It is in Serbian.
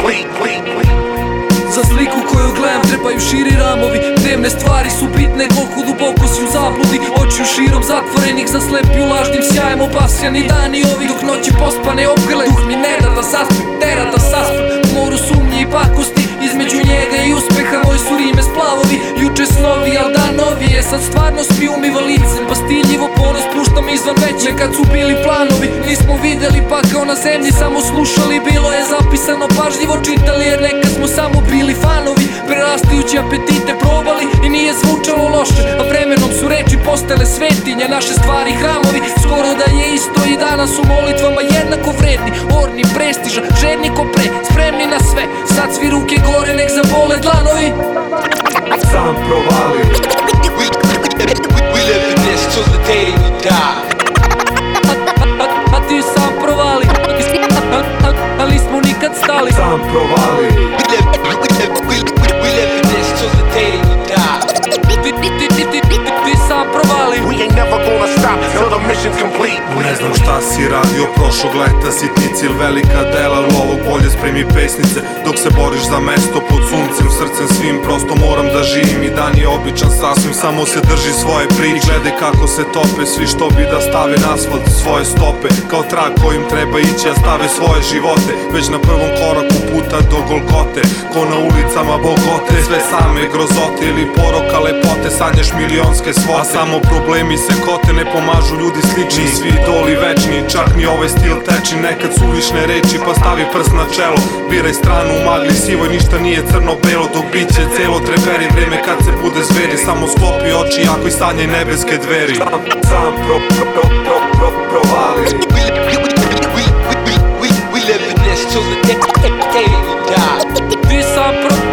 Za sliku koju gledam trebaju širi ramovi. Dnevne stvari su bitne, koliko duboko si u zabludi. Očiju širom zatvorenih, zaslepi u lažnim sjajem. Opasjani dani ovi dok noći pospane obgrle. Duh mi ne da saspim, tera da saspim. U moru sumnje i pakosti, između njega i uspeha moj su rime splavovi. Juče snovi, al dan novije, sad stvarnost mi umiva licem. Pastiljivo ponos puštam izvan veće. Kad su bili planovi, nismo videli pa kao na zemlji samo slušali. Bilo je zapisano, pažljivo čitali jer nekad smo samo bili fanovi. Prerastajući apetite probali i nije zvučalo loše. A vremenom su reči postale svetinje, naše stvari hramovi. Skoro da je isto i danas u molitvama jednako vredni. Orni, prestiža, žedni ko pre, spremni na sve. Sad svi ruke gore, nek zabole dlanovi. Sam provali. We live in this till the day we die. A ti sam provali, ali smo nikad stali. Sam provali. We live in this till the day we die. Ti sam provali. We ain't never gonna stop till the mission's complete. Ne znam šta si radio prošlog leta, si ti cilj velika dela. U ovog bolje spremi pesnice dok se boriš za mesto pod suncem. Srcem svim prosto moram da živim i dan je običan sasvim. Samo se drži svoje priče, gledaj kako se tope svi što bi da stave na asfalt svoje stope. Kao trag kojim treba ići, a stave svoje živote već na prvom koraku puta do Golgote. Ko na ulicama Bogote, sve same grozote ili poroka lepote. Sanjaš milionske svote, a samo problemi se kote. Ne pomažu ljudi slični, svi idoli večni. Čak ni ovaj stil teči, nekad suvišne reči pa stavi prst na čelo. Biraj stranu u magli sivoj, ništa nije crno-belo. Dok biće celo treperi, vreme kad se bude zveri. Samo sklopi oči ako i sanjaj nebeske dveri. Sam provali. We live in this till the day we die. Ti sam provali.